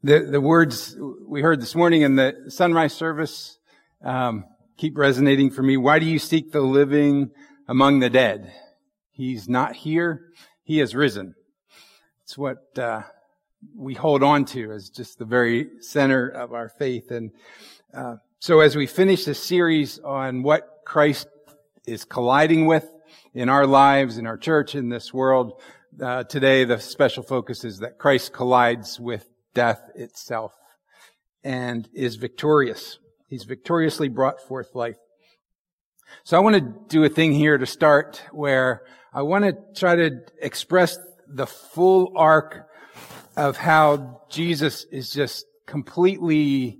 The words we heard this morning in the sunrise service keep resonating for me. Why do you seek the living among the dead? He's not here. He has risen. It's what we hold on to as just the very center of our faith. And so as we finish this series on what Christ is colliding with in our lives, in our church, in this world, today the special focus is that Christ collides with death itself and is victorious. He's victoriously brought forth life. So I want to do a thing here to start where I want to try to express the full arc of how Jesus is just completely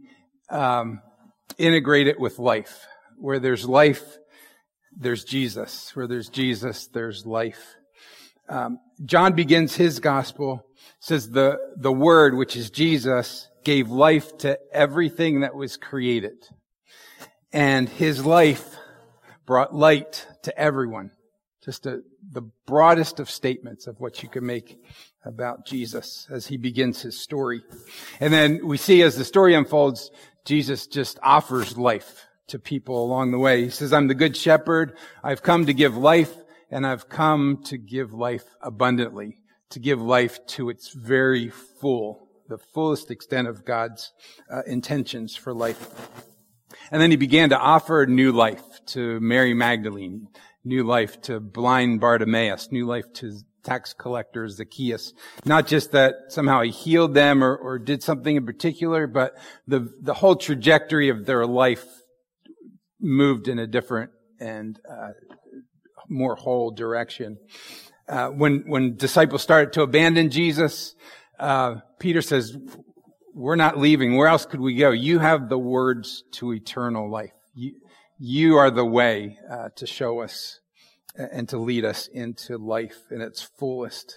integrated with life. Where there's life, there's Jesus. Where there's Jesus, there's life. John begins his gospel, says the Word, which is Jesus, gave life to everything that was created. And his life brought light to everyone. Just the broadest of statements of what you can make about Jesus as he begins his story. And then we see as the story unfolds, Jesus just offers life to people along the way. He says, I'm the good shepherd. I've come to give life, and I've come to give life abundantly, to give life to its very full, the fullest extent of God's intentions for life. And then he began to offer new life to Mary Magdalene, new life to blind Bartimaeus, new life to tax collector Zacchaeus. Not just that somehow he healed them or did something in particular, but the whole trajectory of their life moved in a different and more whole direction. When disciples started to abandon Jesus, Peter says, we're not leaving. Where else could we go? You have the words to eternal life. You are the way to show us and to lead us into life in its fullest.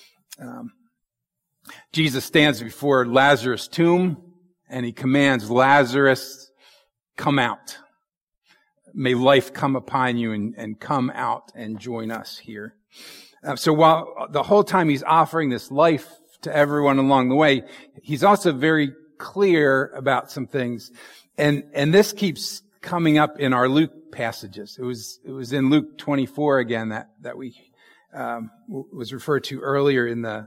Jesus stands before Lazarus' tomb and he commands Lazarus, come out. May life come upon you and come out and join us here. So while the whole time he's offering this life to everyone along the way, he's also very clear about some things. And this keeps coming up in our Luke passages. It was in Luke 24 again that we was referred to earlier in the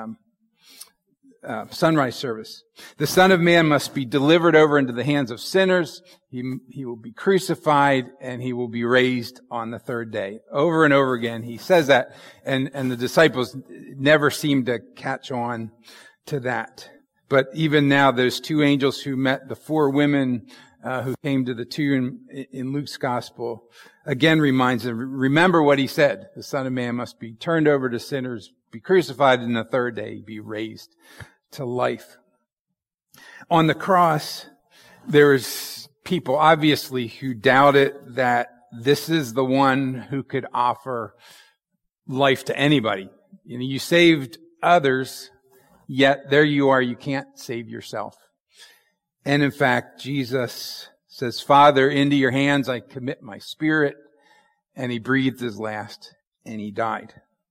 sunrise service. The Son of Man must be delivered over into the hands of sinners. He will be crucified and he will be raised on the third day. Over and over again, he says that, and the disciples never seem to catch on to that. But even now, those two angels who met the four women who came to the tomb in Luke's gospel again reminds them, remember what he said. The Son of Man must be turned over to sinners, be crucified, and the third day be raised to life. On the cross, there's people obviously who doubted that this is the one who could offer life to anybody. You know, you saved others, yet there you are, you can't save yourself. And in fact, Jesus says, Father, into your hands I commit my spirit. And he breathed his last and he died.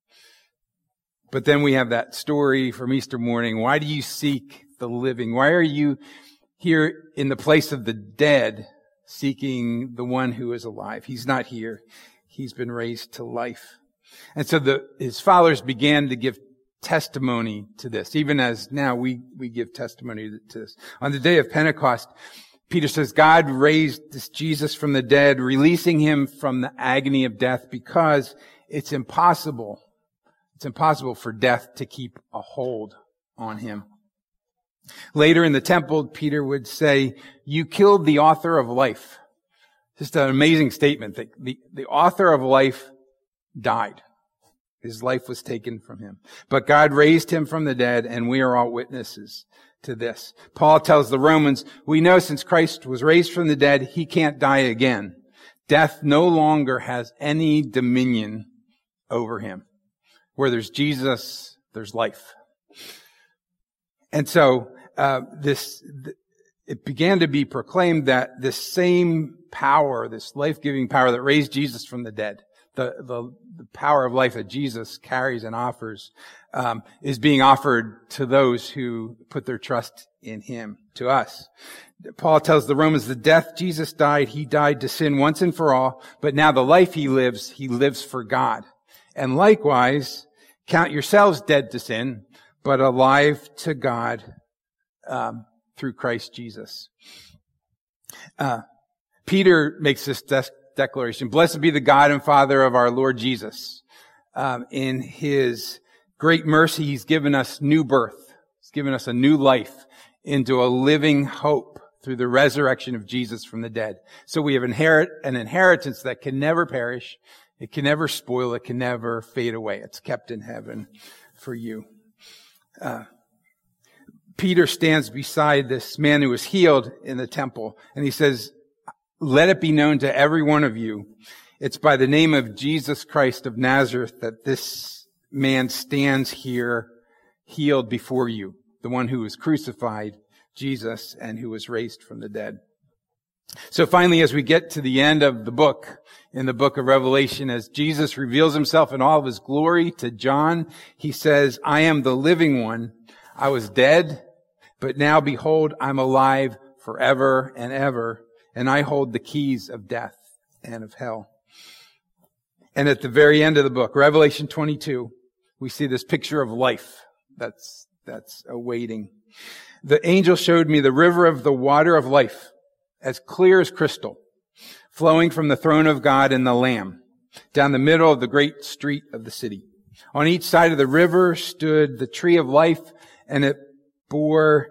But then we have that story from Easter morning. Why do you seek the living? Why are you here in the place of the dead seeking the one who is alive? He's not here. He's been raised to life. And so his followers began to give testimony to this, even as now we give testimony to this. On the day of Pentecost, Peter says, God raised this Jesus from the dead, releasing him from the agony of death because it's impossible for death to keep a hold on him. Later in the temple, Peter would say, you killed the author of life. Just an amazing statement. The author of life died. His life was taken from him. But God raised him from the dead, and we are all witnesses to this. Paul tells the Romans, we know since Christ was raised from the dead, he can't die again. Death no longer has any dominion over him. Where there's Jesus, there's life. And so, it began to be proclaimed that this same power, this life-giving power that raised Jesus from the dead, the power of life that Jesus carries and offers, is being offered to those who put their trust in him, to us. Paul tells the Romans, the death Jesus died, he died to sin once and for all, but now the life he lives for God. And likewise, count yourselves dead to sin, but alive to God, through Christ Jesus. Peter makes this declaration, blessed be the God and Father of our Lord Jesus. In his great mercy, he's given us new birth. He's given us a new life into a living hope through the resurrection of Jesus from the dead. So we have an inheritance that can never perish. It can never spoil. It can never fade away. It's kept in heaven for you. Peter stands beside this man who was healed in the temple, and he says, let it be known to every one of you, it's by the name of Jesus Christ of Nazareth that this man stands here healed before you, the one who was crucified, Jesus, and who was raised from the dead. So finally, as we get to the end of the book, in the book of Revelation, as Jesus reveals himself in all of his glory to John, he says, I am the living one. I was dead, but now behold, I'm alive forever and ever, and I hold the keys of death and of hell. And at the very end of the book, Revelation 22, we see this picture of life that's awaiting. The angel showed me the river of the water of life, as clear as crystal, flowing from the throne of God and the Lamb, down the middle of the great street of the city. On each side of the river stood the tree of life, and it bore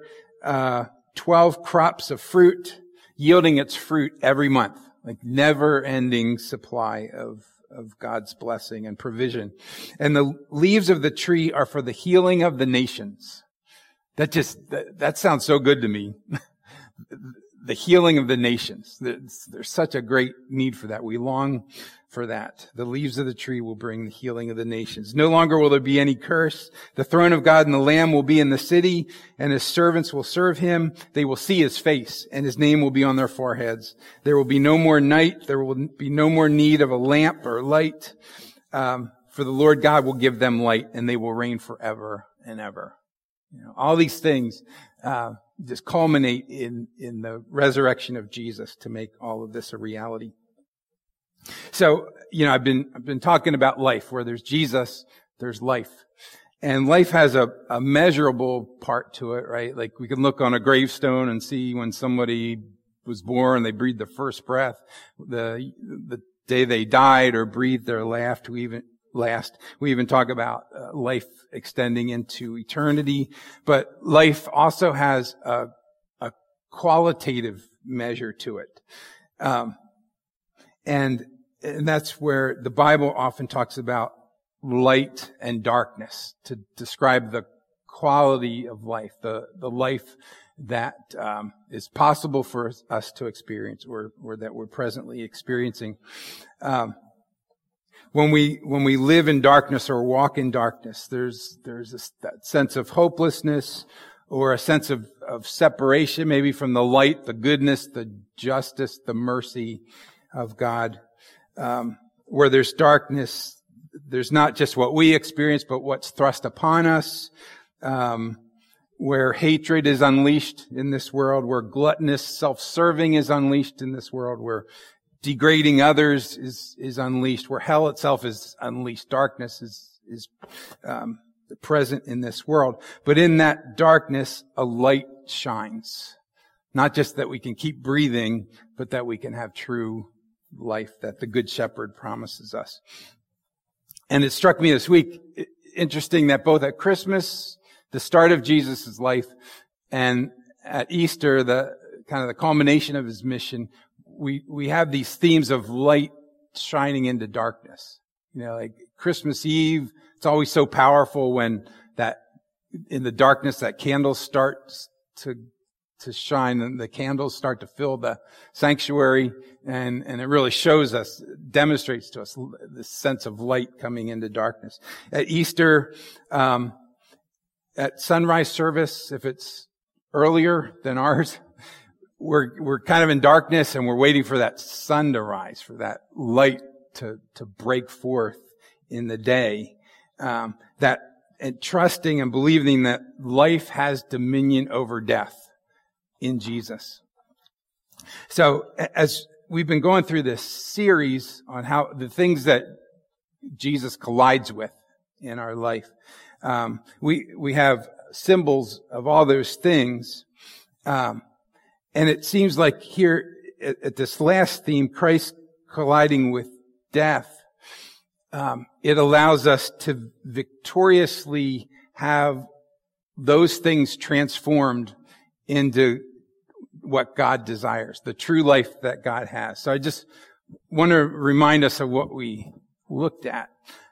12 crops of fruit, yielding its fruit every month, like never-ending supply of God's blessing and provision. And the leaves of the tree are for the healing of the nations. That sounds so good to me. The healing of the nations. There's such a great need for that. We long for that. The leaves of the tree will bring the healing of the nations. No longer will there be any curse. The throne of God and the Lamb will be in the city, and his servants will serve him. They will see his face, and his name will be on their foreheads. There will be no more night. There will be no more need of a lamp or light. For the Lord God will give them light, and they will reign forever and ever. All these things just culminate in the resurrection of Jesus to make all of this a reality. So, I've been talking about life. Where there's Jesus, there's life. And life has a measurable part to it, right? Like we can look on a gravestone and see when somebody was born, they breathed their first breath, the day they died or breathed their last. We even talk about life extending into eternity. But life also has a qualitative measure to it. And that's where the Bible often talks about light and darkness to describe the quality of life, the life that is possible for us to experience or that we're presently experiencing. When we live in darkness or walk in darkness, there's that sense of hopelessness or a sense of separation, maybe from the light, the goodness, the justice, the mercy of God. Where there's darkness, there's not just what we experience, but what's thrust upon us. Where hatred is unleashed in this world, where gluttonous self-serving is unleashed in this world, where degrading others is unleashed, where hell itself is unleashed. Darkness is present in this world. But in that darkness, a light shines. Not just that we can keep breathing, but that we can have true life that the Good Shepherd promises us. And it struck me this week, interesting that both at Christmas, the start of Jesus' life, and at Easter, the kind of the culmination of his mission, we have these themes of light shining into darkness. Like Christmas Eve, it's always so powerful when that in the darkness that candle starts to shine and the candles start to fill the sanctuary, and it really demonstrates to us this sense of light coming into darkness. At Easter, at sunrise service, if it's earlier than ours, we're kind of in darkness and we're waiting for that sun to rise, for that light to break forth in the day. That and trusting and believing that life has dominion over death in Jesus. So as we've been going through this series on how the things that Jesus collides with in our life, we have symbols of all those things. And it seems like here at this last theme, Christ colliding with death, it allows us to victoriously have those things transformed into what God desires, the true life that God has. So I just want to remind us of what we looked at.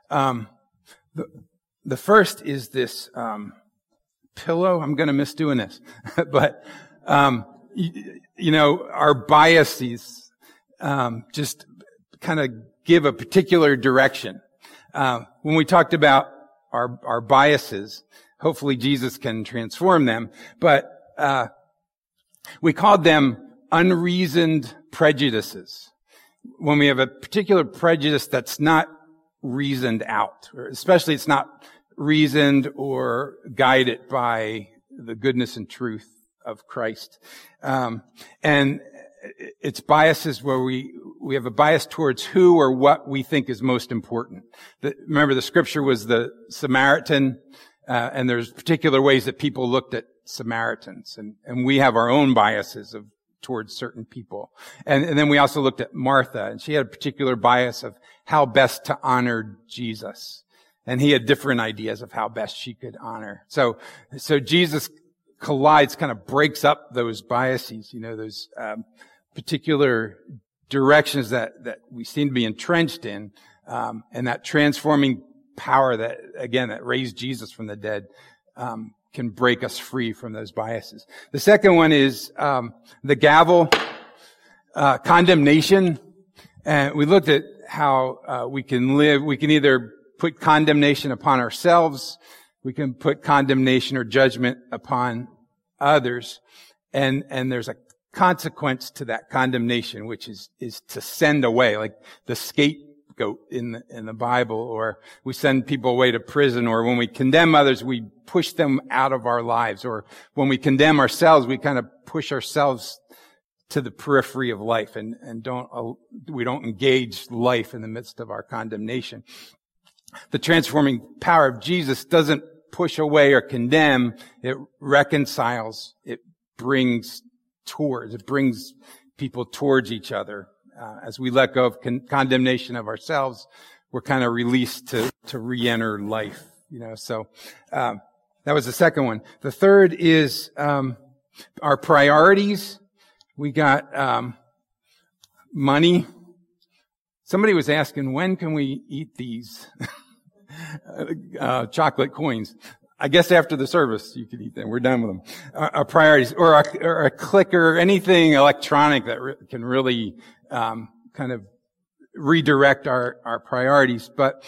The first is this pillow. I'm going to miss doing this, but our biases just kind of give a particular direction. When we talked about our biases, hopefully Jesus can transform them, but we called them unreasoned prejudices. When we have a particular prejudice that's not reasoned out, or especially it's not reasoned or guided by the goodness and truth of Christ. And it's biases where we have a bias towards who or what we think is most important. Remember, the scripture was the Samaritan, and there's particular ways that people looked at Samaritans, and we have our own biases towards certain people. And then we also looked at Martha, and she had a particular bias of how best to honor Jesus. And he had different ideas of how best she could honor. So Jesus collides, kind of breaks up those biases, those particular directions that we seem to be entrenched in, and that transforming power that raised Jesus from the dead, can break us free from those biases. The second one is the gavel, condemnation. And we looked at how we can live. We can either put condemnation upon ourselves, we can put condemnation or judgment upon others, and there's a consequence to that condemnation, which is to send away, like the scapegoat in the Bible, or we send people away to prison, or when we condemn others, we push them out of our lives, or when we condemn ourselves, we kind of push ourselves to the periphery of life and we don't engage life in the midst of our condemnation. The transforming power of Jesus doesn't push away or condemn. It reconciles. It brings people towards each other. As we let go of condemnation of ourselves, we're kind of released to re-enter life. So that was the second one. The third is our priorities. We got money. Somebody was asking, when can we eat these chocolate coins? I guess after the service you could eat them. We're done with them. Our priorities, or a clicker, anything electronic that can really kind of redirect our priorities. But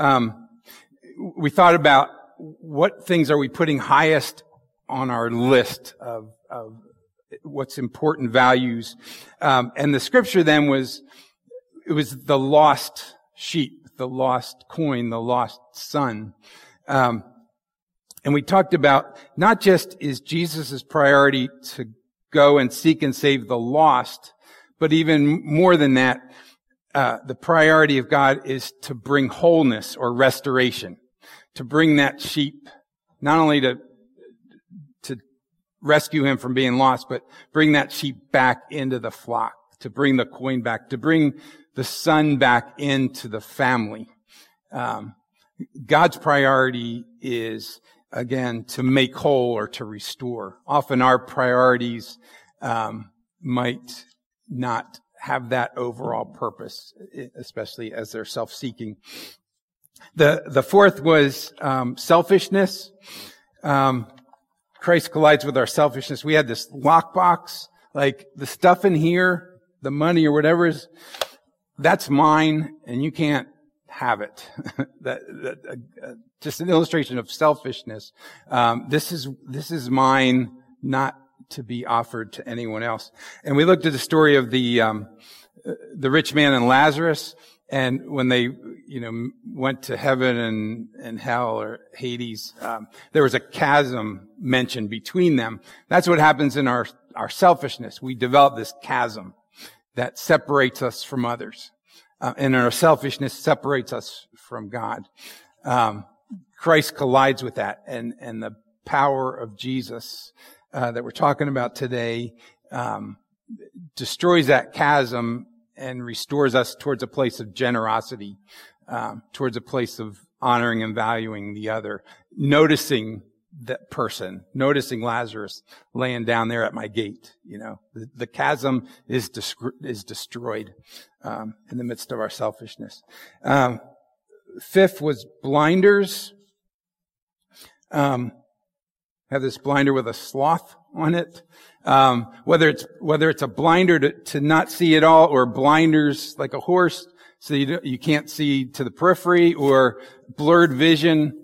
we thought about what things are we putting highest on our list of what's important values. And the scripture then was the lost sheep, the lost coin, the lost son. And we talked about not just is Jesus' priority to go and seek and save the lost, but even more than that, the priority of God is to bring wholeness or restoration, to bring that sheep, not only to rescue him from being lost, but bring that sheep back into the flock, to bring the coin back, to bring the son back into the family. God's priority is, again, to make whole or to restore. Often our priorities might not have that overall purpose, especially as they're self-seeking. The fourth was selfishness. Christ collides with our selfishness. We had this lockbox, like the stuff in here, the money or whatever that's mine, and you can't have it. Just an illustration of selfishness. This is mine, not to be offered to anyone else. And we looked at the story of the rich man and Lazarus. And when they, went to heaven and hell or Hades, there was a chasm mentioned between them. That's what happens in our selfishness. We develop this chasm that separates us from others. And our selfishness separates us from God. Christ collides with that, and the power of Jesus that we're talking about today destroys that chasm and restores us towards a place of generosity, towards a place of honoring and valuing the other, noticing that person, noticing Lazarus laying down there at my gate. The chasm is destroyed in the midst of our selfishness. Fifth was blinders. Have this blinder with a sloth on it. Whether it's a blinder to not see at all, or blinders like a horse so you can't see to the periphery, or blurred vision.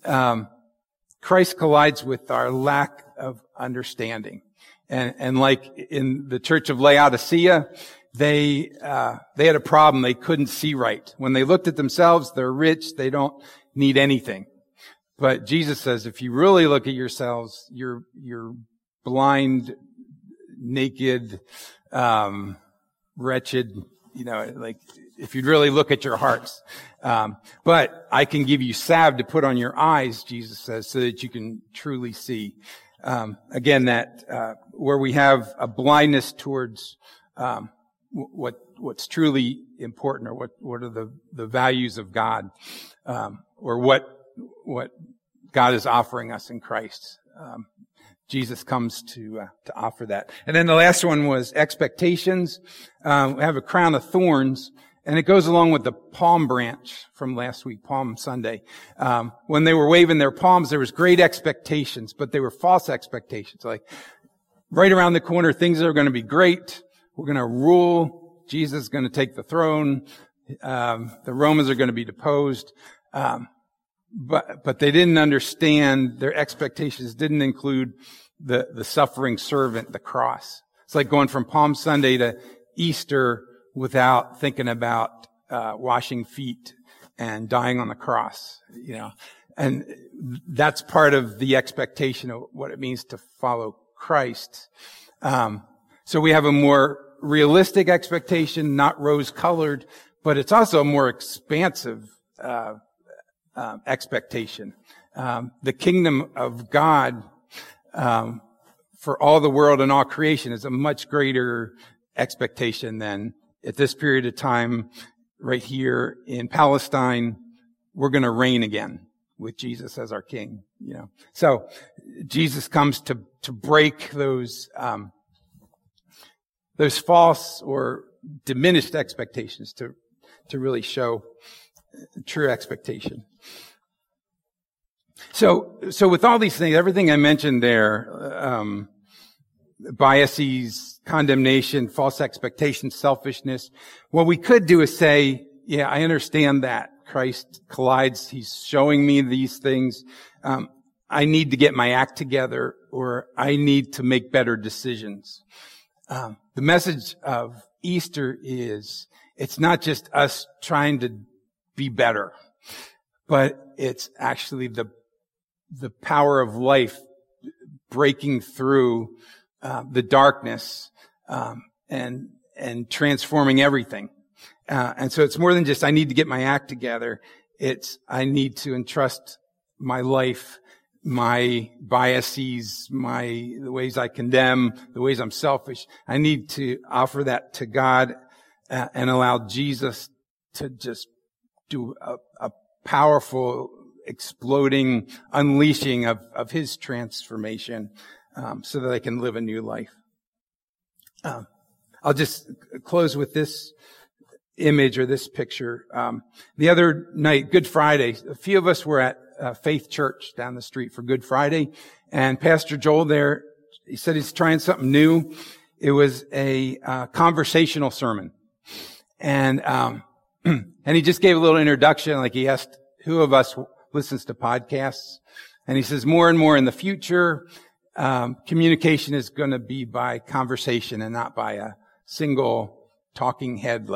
Christ collides with our lack of understanding. And like in the church of Laodicea, they had a problem. They couldn't see right. When they looked at themselves, they're rich. They don't need anything. But Jesus says, if you really look at yourselves, you're blind, naked, wretched, if you'd really look at your hearts. But I can give you salve to put on your eyes, Jesus says, so that you can truly see. Again, that, where we have a blindness towards, what's truly important, or what are the values of God, or what God is offering us in Christ. Jesus comes to offer that. And then the last one was expectations. We have a crown of thorns, and it goes along with the palm branch from last week, Palm Sunday. When they were waving their palms, there was great expectations, but they were false expectations. Like, right around the corner, things are going to be great. We're going to rule. Jesus is going to take the throne. The Romans are going to be deposed. But they didn't understand, their expectations didn't include the suffering servant, the cross. It's like going from Palm Sunday to Easter without thinking about washing feet and dying on the cross, And that's part of the expectation of what it means to follow Christ. So we have a more realistic expectation, not rose-colored, but it's also a more expansive expectation. The kingdom of God for all the world and all creation is a much greater expectation than at this period of time right here in Palestine. We're going to reign again with Jesus as our king, So Jesus comes to break those false or diminished expectations, to really show true expectation. So with all these things, everything I mentioned there, biases, condemnation, false expectations, selfishness, what we could do is say, yeah, I understand that. Christ collides. He's showing me these things. I need to get my act together, or I need to make better decisions. The message of Easter is, it's not just us trying to be better, but it's actually the power of life breaking through the darkness and transforming everything. And so it's more than just I need to get my act together. It's I need to entrust my life, my biases, the ways I condemn, the ways I'm selfish. I need to offer that to God and allow Jesus to just do a powerful, exploding, unleashing of His transformation, so that I can live a new life. I'll just close with this image or this picture. The other night, Good Friday, a few of us were at Faith Church down the street for Good Friday, and Pastor Joel there, he said he's trying something new. It was a conversational sermon, and he just gave a little introduction, like he asked who of us listens to podcasts, and he says more and more in the future, communication is going to be by conversation and not by a single talking head like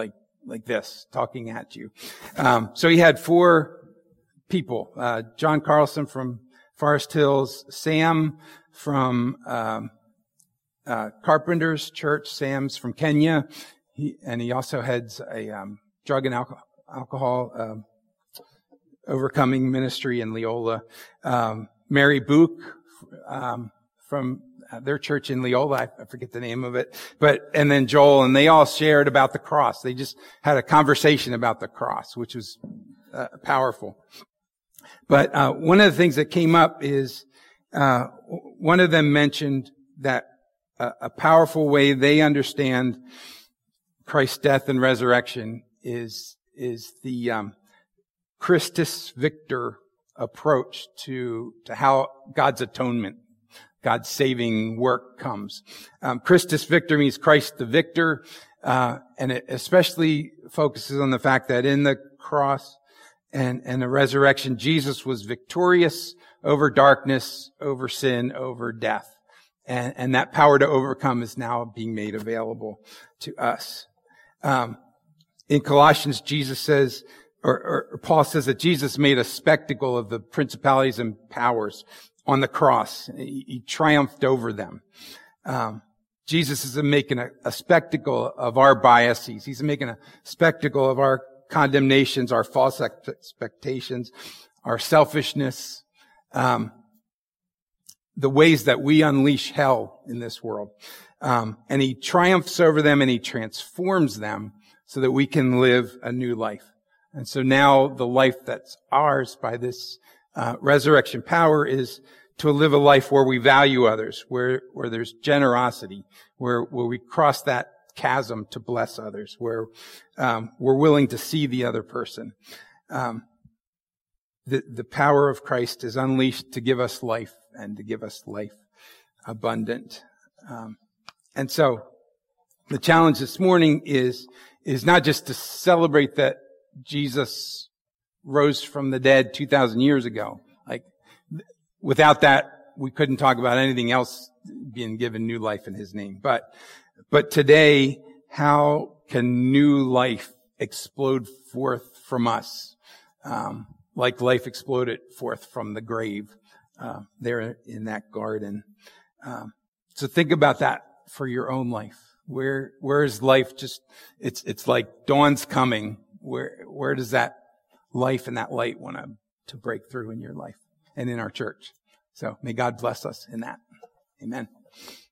like this, talking at you. So he had 4 people, John Carlson from Forest Hills, Sam from Carpenter's Church, Sam's from Kenya, he also heads a drug and alcohol overcoming ministry in Leola. Mary Book from their church in Leola, I forget the name of it, and then Joel, and they all shared about the cross. They just had a conversation about the cross, which was powerful. But one of the things that came up is one of them mentioned that a powerful way they understand Christ's death and resurrection is the Christus Victor approach to how God's atonement, God's saving work comes. Christus Victor means Christ the victor, and it especially focuses on the fact that in the cross and the resurrection, Jesus was victorious over darkness, over sin, over death. And that power to overcome is now being made available to us. In Colossians, Jesus says, or Paul says that Jesus made a spectacle of the principalities and powers on the cross. He triumphed over them. Jesus is making a spectacle of our biases. He's making a spectacle of our condemnations, our false expectations, our selfishness, the ways that we unleash hell in this world. And he triumphs over them and he transforms them so that we can live a new life. And so now the life that's ours by this resurrection power is to live a life where we value others, where there's generosity, where we cross that chasm to bless others, where we're willing to see the other person. The power of Christ is unleashed to give us life and to give us life abundant. And so the challenge this morning is not just to celebrate that Jesus rose from the dead 2,000 years ago. Like, without that, we couldn't talk about anything else being given new life in his name. But today, how can new life explode forth from us? Like life exploded forth from the grave, there in that garden. So think about that for your own life. Where is life just, it's like dawn's coming. Where does that life and that light want to break through in your life and in our church? So may God bless us in that. Amen.